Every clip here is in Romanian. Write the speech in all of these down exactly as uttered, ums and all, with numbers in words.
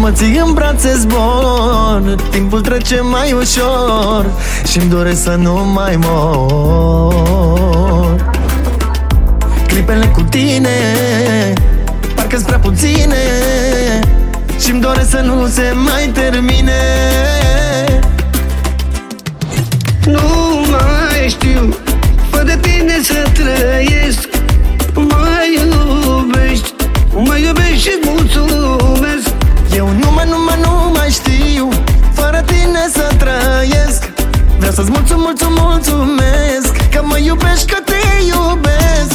mă ții în brațe zbor, timpul trece mai ușor și-mi doresc să nu mai mor. Clipele cu tine parcă-s prea puține și-mi doresc să nu se mai termine. Nu mai știu fără tine să trăiesc. Mă iubești, mă iubești și-ți mulțumesc. Eu nu mai, nu mai, nu mai știu fără tine să trăiesc. Vreau să-ți mulțum, mulțum, mulțumesc că mă iubești, că te iubesc.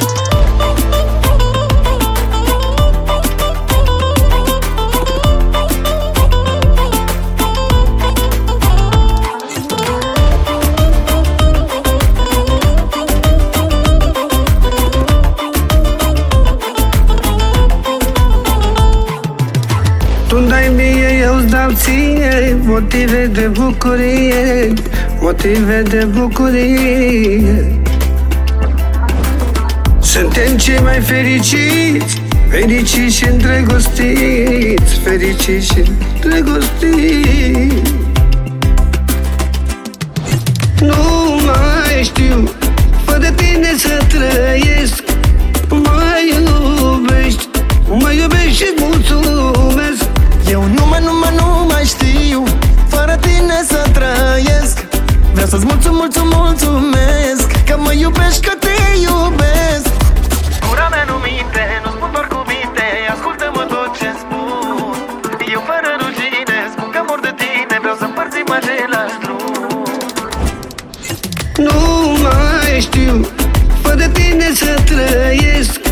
Tu-mi dai mie, eu-ți dau ție motive de bucurie, motive de bucurie. Suntem cei mai fericiți, fericiți și îndrăgostiți, fericiți și îndrăgostiți. Nu mai știu fără tine să trăiesc. Mă iubești, mă iubești și-ți mulțumesc. Eu nu mai, nu mai, nu mai știu fără tine să trăiesc. Vreau să-ți mulțum, mulțum, mulțumesc că mă iubești, că te iubesc. Gura mea nu minte, nu spun doar cuvinte, ascultă-mă tot ce spun. Eu fără rugine spun că mor de tine, vreau să împărțim același drum. Nu mai știu fără tine să trăiesc.